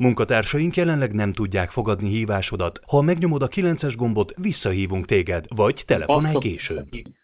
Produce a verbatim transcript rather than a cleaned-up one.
Munkatársaink jelenleg nem tudják fogadni hívásodat. Ha megnyomod a kilences gombot, visszahívunk téged, vagy telefonálj később.